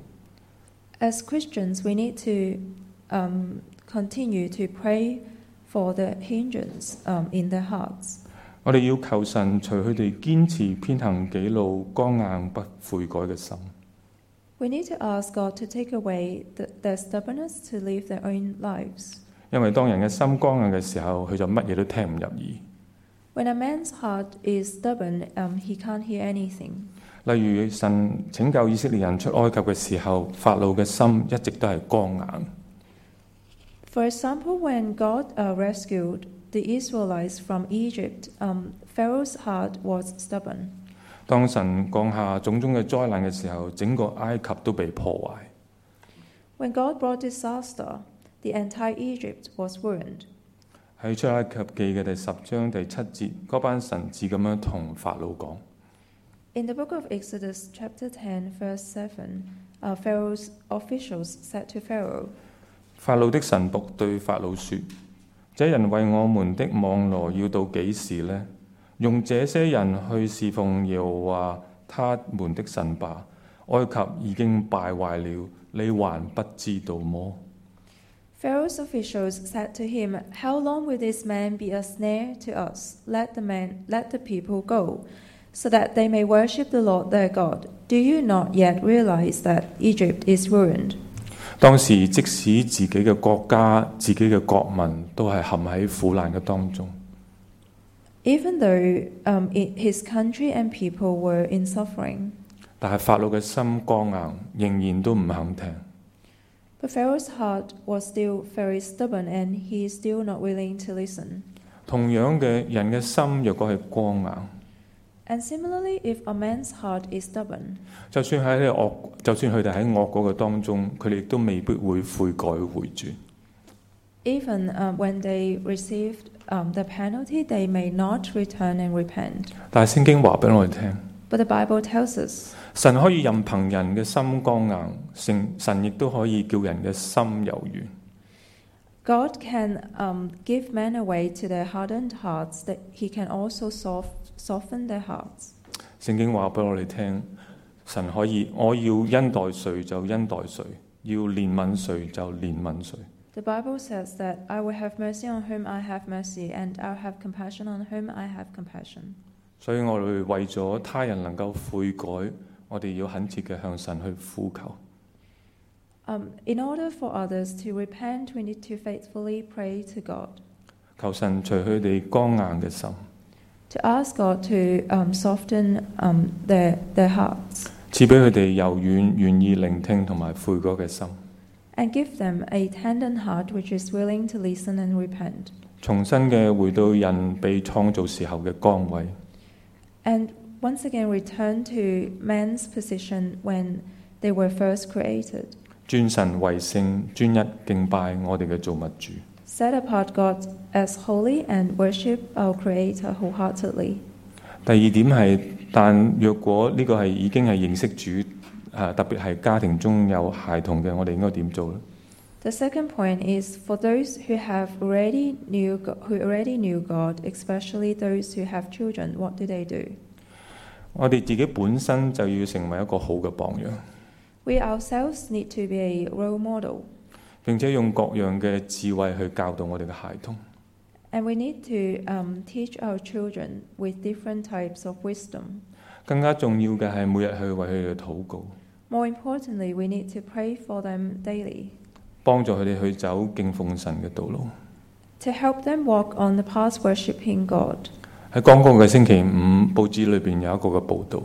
As Christians, we need to um, continue to pray for the hindrance um, in their hearts. 我哋要求神除佢哋堅持偏行己路、剛硬不悔改嘅心。 We need to ask God to take away the, their stubbornness to live their own lives. 因為當人嘅心剛硬嘅時候，佢就乜嘢都聽唔入耳。 When a man's heart is stubborn, um, he can't hear anything. 例如神拯救以色列人出埃及嘅時候，法老嘅心一直都係剛硬。 For example, when God uh, rescued the Israelites from Egypt, um, Pharaoh's heart was stubborn. 當神降下種種嘅災難嘅時候，整個埃及都被破壞。 When God brought disaster, the entire Egypt was ruined. 喺出埃及記嘅第十章第七節，嗰班臣子咁樣同法老講。 In the book of Exodus, chapter ten, verse seven, uh, Pharaoh's officials said to Pharaoh, 法老的臣僕對法老說：這人為我們的網羅要到幾時呢？用這些人去侍奉耶和華他們的神吧。埃及已經敗壞了，你還不知道麼？ Pharaoh's officials said to him, How long will this man be a snare to us? Let the man, let the people go, so that they may worship the Lord their God. Do you not yet realize that Egypt is ruined? 當時即使自己嘅國家、自己嘅國民都係陷喺苦難嘅當中。 Even though um, it, his country and people were in suffering, 但係法老嘅心剛硬，仍然都唔肯聽。 but Pharaoh's heart was still very stubborn, and he is still not willing to listen. 同樣嘅，人嘅心若果係剛硬， And similarly, if a man's heart is stubborn, 就算喺呢個惡，就算佢哋喺惡嗰個當中，佢哋亦都未必會悔改回轉。 even uh, when they received um, the penalty, they may not return and repent. 但係聖經話俾我哋聽， But the Bible tells us 神可以任憑人嘅心剛硬，神神亦都可以叫人嘅心柔軟。 God can um, give men away to their hardened hearts, that He can also soft, soften their hearts. 聖經話俾我哋聽，神可以，我要恩待誰就恩待誰，要憐憫誰就憐憫誰。 The Bible says that I will have mercy on whom I have mercy, and I'll have compassion on whom I have compassion. 所以我哋為咗他人能夠悔改，我哋要懇切嘅向神去呼求。 Um, in order for others to repent, we need to faithfully pray to God, 求神除佢哋剛硬嘅心， to ask God to um, soften um, their, their hearts, 賜俾佢哋柔軟、願意聆聽同埋悔改嘅心， and give them a tender heart which is willing to listen and repent, 重新嘅回到人被創造時候嘅崗位， and once again return to man's position when they were first created. 尊神為聖，專一敬拜我哋嘅造物主。 Set apart God as holy and worship our Creator wholeheartedly. 第二點係，但若果呢個係已經係認識主，啊、特別係家庭中有孩童嘅，我哋應該點做呢？ The second point is for those who have already knew Go- who already knew God, especially those who have children. What do they do? 我哋自己本身就要成為一個好嘅榜樣， We ourselves need to be a role model, 並且用各樣嘅智慧去教導我哋嘅孩童。 and we need to um, teach our children with different types of wisdom. 更加重要嘅係每日去為佢哋禱告， More importantly, we need to pray for them daily, 幫助佢哋去走敬奉神嘅道路。 to help them walk on the path worshiping God. 喺剛剛嘅星期五，報紙裏邊有一個嘅報導，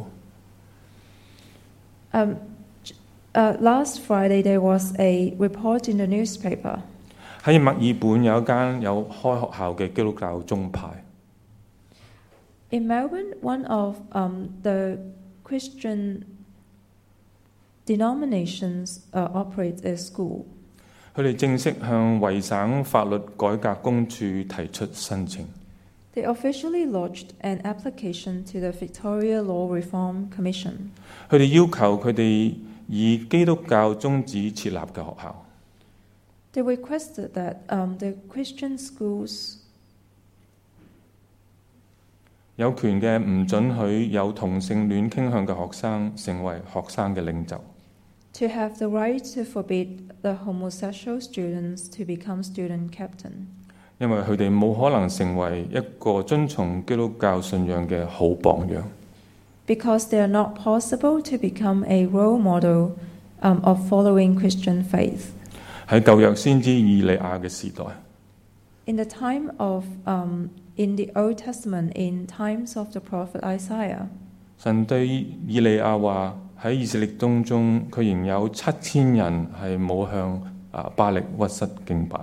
Um, uh, last Friday, there was a report in the newspaper. 喺墨爾本有一間有開學校嘅基督教宗派， In Melbourne, one of um, the Christian denominations uh, operates a school. 佢哋正式向維省法律改革公署提出申請。 They officially lodged an application to the Victoria Law Reform Commission. 佢哋要求佢哋以基督教宗旨設立嘅學校， They requested that um, the Christian schools 有權嘅唔准許有同性戀傾向嘅學生成為學生嘅領袖。 to have the right to forbid the homosexual students to become student captain. 因為佢哋冇可能成為一個遵從基督教信仰嘅好榜樣。 Because they are not possible to become a role model um, of following Christian faith. 喺舊約先知以利亞嘅時代， In the time of, um, in the Old Testament, in times of the prophet Isaiah, 神對以利亞話喺以色列當中，佢仍有七千人係冇向啊巴力屈膝敬拜。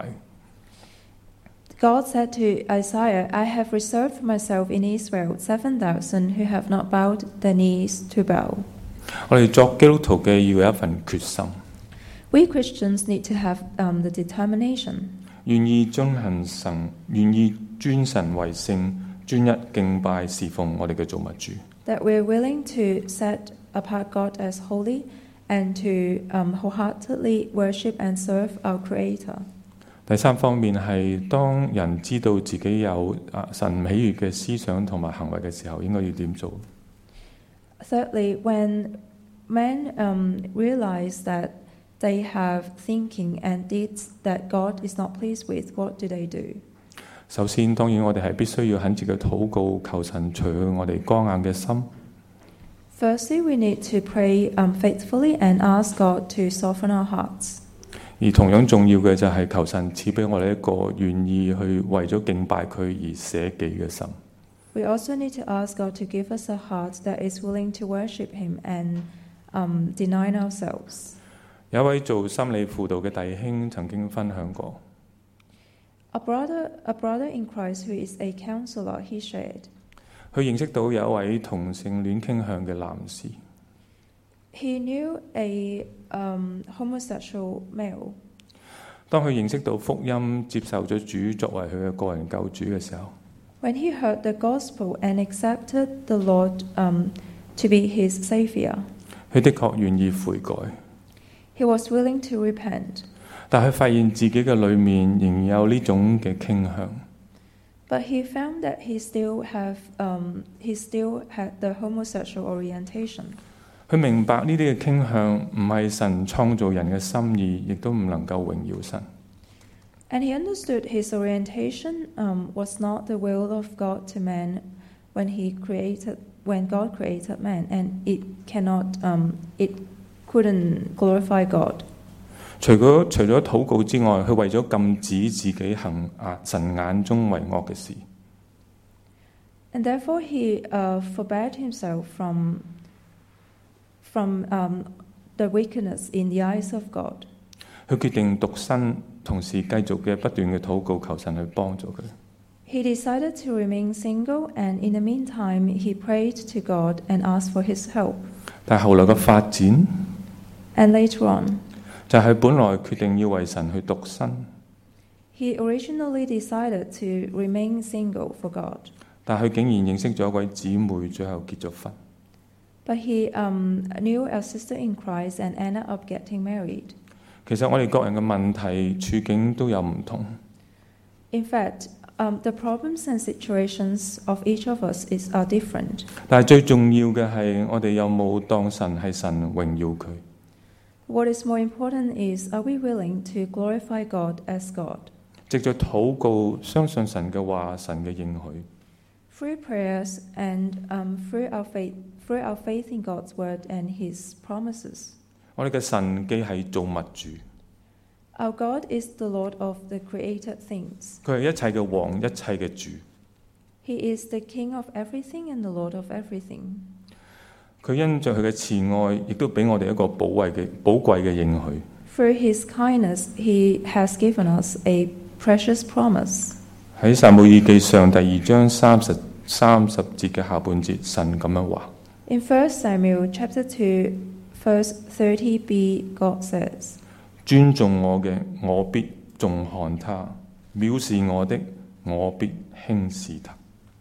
God said to Isaiah, I have reserved for myself in Israel seven thousand who have not bowed their knees to bow. 我哋作基督徒嘅要有一份決心， We Christians need to have um, the determination. 願意遵行神，願意尊神為聖，專一敬拜侍奉我哋嘅造物主。 That we're willing to set apart God as holy and to um, wholeheartedly worship and serve our Creator. 第三方面係當人知道自己有啊神唔喜悅嘅思想同埋行為嘅時候，應該要點做？ Thirdly, when men um, realize that they have thinking and deeds that God is not pleased with, what do they do? 首先，當然我哋係必須要懇切嘅禱告，求神除去我哋剛硬嘅心。 Firstly, we need to pray um, faithfully and ask God to soften our hearts. 而同樣重要嘅就係求神賜俾我哋一個願意去為咗敬拜佢而捨己嘅心。 We also need to ask God to give us a heart that is willing to worship Him and um, deny ourselves. 有一位做心理輔導嘅弟兄曾經分享過， A brother, a brother in Christ who is a counselor, he shared. 佢認識到有一位同性戀傾向嘅男士， He knew a um, homosexual male. 當佢認識到福音，接受咗主作為佢嘅個人救主嘅時候， When he heard the gospel and accepted the Lord um, to be his savior, 佢的確願意悔改， he was willing to repent. 但佢發現自己嘅裏面仍有呢種嘅傾向。 But he found that he still have um, he still had the homosexual orientation. 佢明白呢啲嘅傾向唔係神創造人嘅心意，亦都唔能夠榮耀神。 And he understood his orientation um, was not the will of God to man when he created when God created man, and it cannot um, it couldn't glorify God. 除咗除咗禱告之外，佢為咗禁止自己行啊神眼中為惡嘅事。 And therefore he uh, forbade himself from from um, the wickedness in the eyes of God. 佢決定獨身，同時繼續嘅不斷嘅禱告，求神去幫助佢。 He decided to remain single, and in the meantime, he prayed to God and asked for His help. 但係後來嘅發展 And later on, 就係佢本來決定要為神去獨身， he originally decided to remain single for God, 但係佢竟然認識咗一位姊妹，最後結咗婚。 but he um, knew a sister in Christ and ended up getting married. 其實我哋各人嘅問題處境都有唔同， In fact, um, the problems and situations of each of us is are different. 但係最重要嘅係我哋有冇當神係神榮耀佢。 What is more important is, are we willing to glorify God as God? 藉着禱告，相信神嘅話，神嘅應許。 Through prayers and um, through our faith, through our faith in God's word and His promises. 我哋嘅神既係造物主， Our God is the Lord of the created things. 佢係一切嘅王，一切嘅主。 He is the King of everything and the Lord of everything. 佢因着佢嘅慈愛，亦都俾我哋一個寶貴嘅寶貴嘅應許。 Through His kindness, He has given us a precious promise. 喺撒母耳記上第二章三十三十節嘅下半節，神咁樣話： In First Samuel chapter two, verse thirty b, God says, 尊重我嘅，我必重看他；藐視我的，我必輕視他。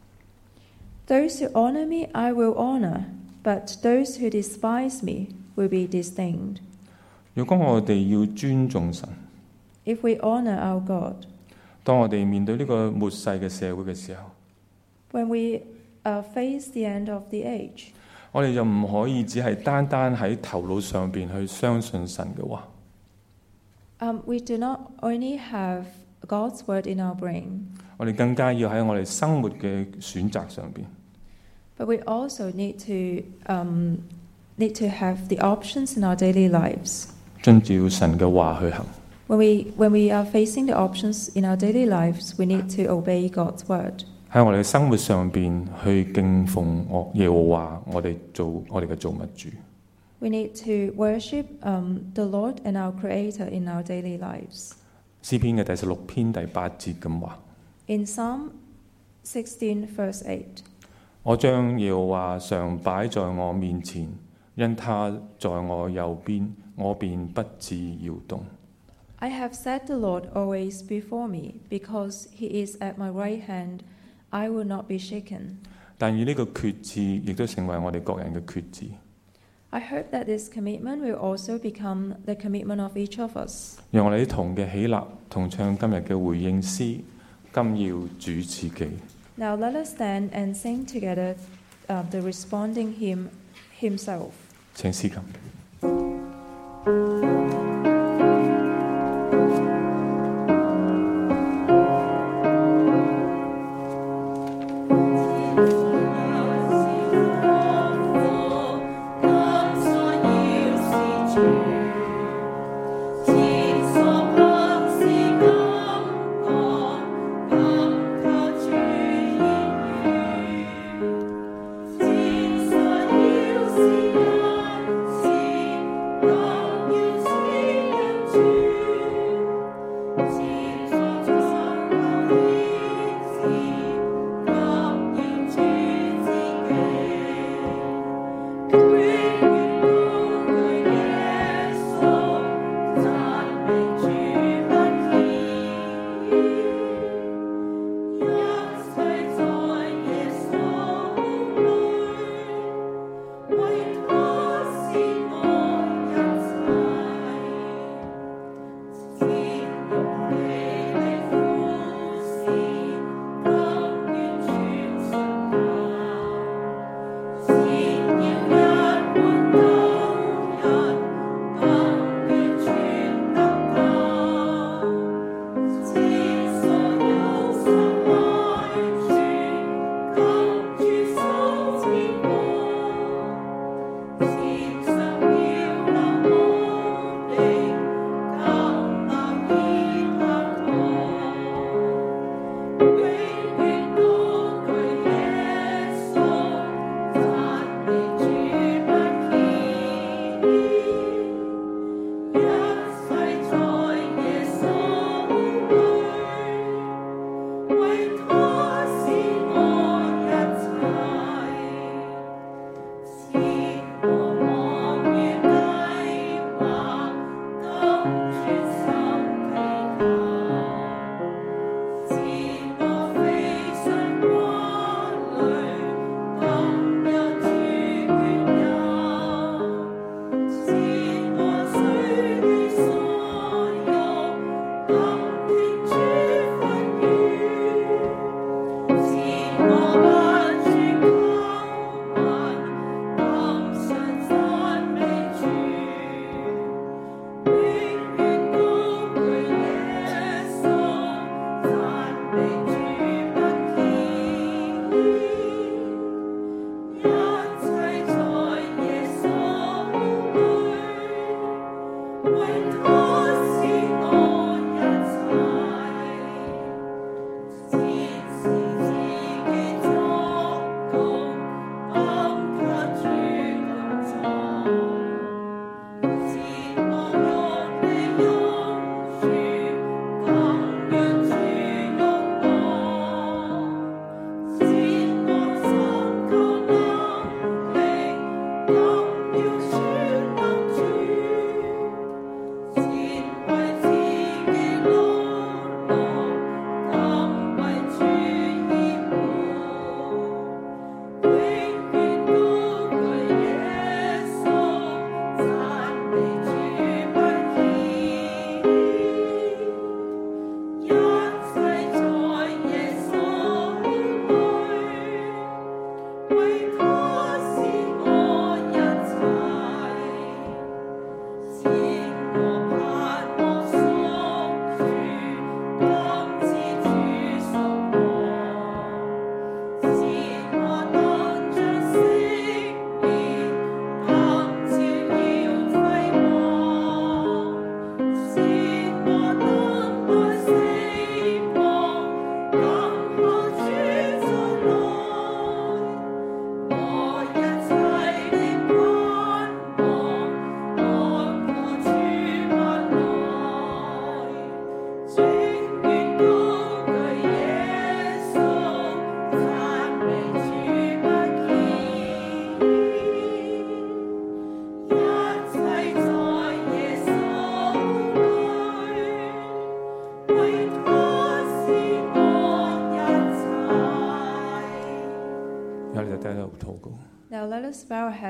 Those who honor me, I will honor, but those who despise me will be disdained. 如果我哋要尊重神， If we honor our God, 當我哋面對呢個末世嘅社會嘅時候， when we uh, face the end of the age, 我哋就唔可以只係單單喺頭腦上邊去相信神嘅話。 um, we do not only have God's word in our brain, 我哋更加要喺我哋生活嘅選擇上邊， but we also need to um, need to have the options in our daily lives. 遵照神嘅話去行。 When we when we are facing the options in our daily lives, we need to obey God's word. 喺我哋嘅生活上邊去敬奉我耶和華，我哋做我哋嘅造物主。 We need to worship um, the Lord and our Creator in our daily lives. 詩篇嘅第十六篇第八節咁話： In Psalm sixteen, verse eight, 我將耶和華常擺在我面前，因他在我右邊，我便不致搖動。 I have set the Lord always before me, because he is at my right hand, I will not be shaken. 但願呢個決志亦都成為我哋各人嘅決志。 I hope that this commitment will also become the commitment of each of us. 讓我哋一同嘅起立，同唱今日嘅回應詩，今要主自己。 Now let us stand and sing together uh, the responding hymn himself. 請司琴。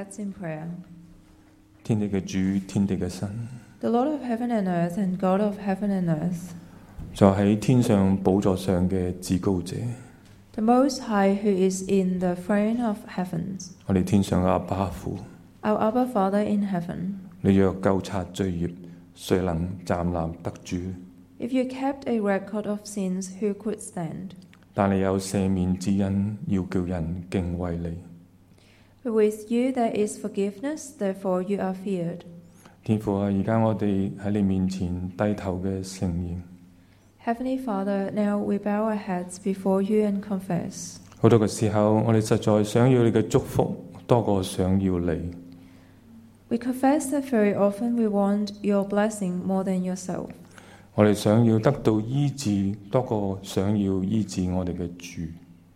heads in prayer. 天地嘅主，天地嘅神， The Lord of heaven and earth and God of heaven and earth, 就喺天上寶座上嘅至高者， the Most High who is in the throne of heavens, 我哋天上嘅阿爸父， our Abba Father in heaven. 你若究察罪孽，誰能站立得住？ If you kept a record of sins, who could stand? 但你有赦免之恩，要叫人敬畏你。 But with you there is forgiveness, therefore you are feared. 天父啊，而家我哋喺你面前低頭嘅承認， Heavenly Father, now we bow our heads before you and confess. 好多嘅時候，我哋實在想要你嘅祝福多過想要你。 We confess that very often we want your blessing more than yourself. 我哋想要得到醫治多過想要醫治我哋嘅主。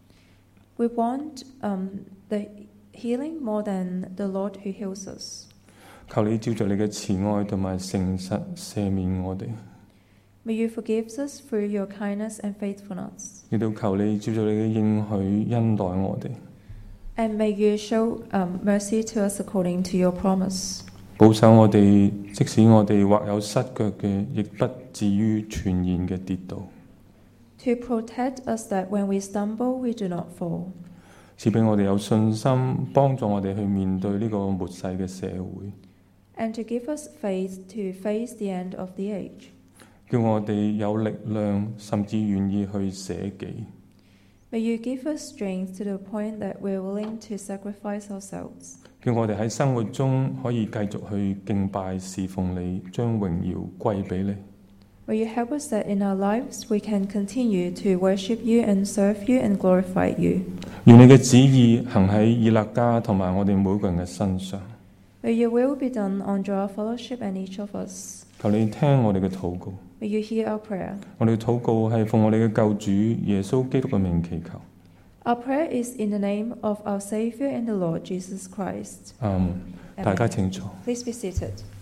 We want um, the healing more than the Lord who heals us. 求你照着你嘅慈愛同埋誠實赦免我哋， May you forgive us through your kindness and faithfulness. 亦都求你照着你嘅應許恩待我哋， And may you show um, mercy to us according to your promise. 保守我哋，即使我哋或有失腳嘅，亦不至於全然嘅跌倒。 To protect us that when we stumble, we do not fall. 賜俾我哋有信心，幫助我哋去面對呢個末世嘅社會， And to give us faith to face the end of the age. 叫我哋有力量，甚至願意去捨己。 May you give us strength to the point that we're willing to sacrifice ourselves. 叫我哋喺生活中可以繼續去敬拜侍奉你，將榮耀歸俾你。 May you help us that in our lives we can continue to worship you and serve you and glorify you. 願你嘅旨意行喺以勒家同埋我哋每個人嘅身上。 May your will be done on our fellowship and each of us. 求你聽我哋嘅禱告。 May you hear our prayer. 我哋嘅禱告係奉我哋嘅救主耶穌基督嘅名祈求。 Our prayer is in the name of our Savior and the Lord Jesus Christ. 嗯，大家請坐。 Please be seated.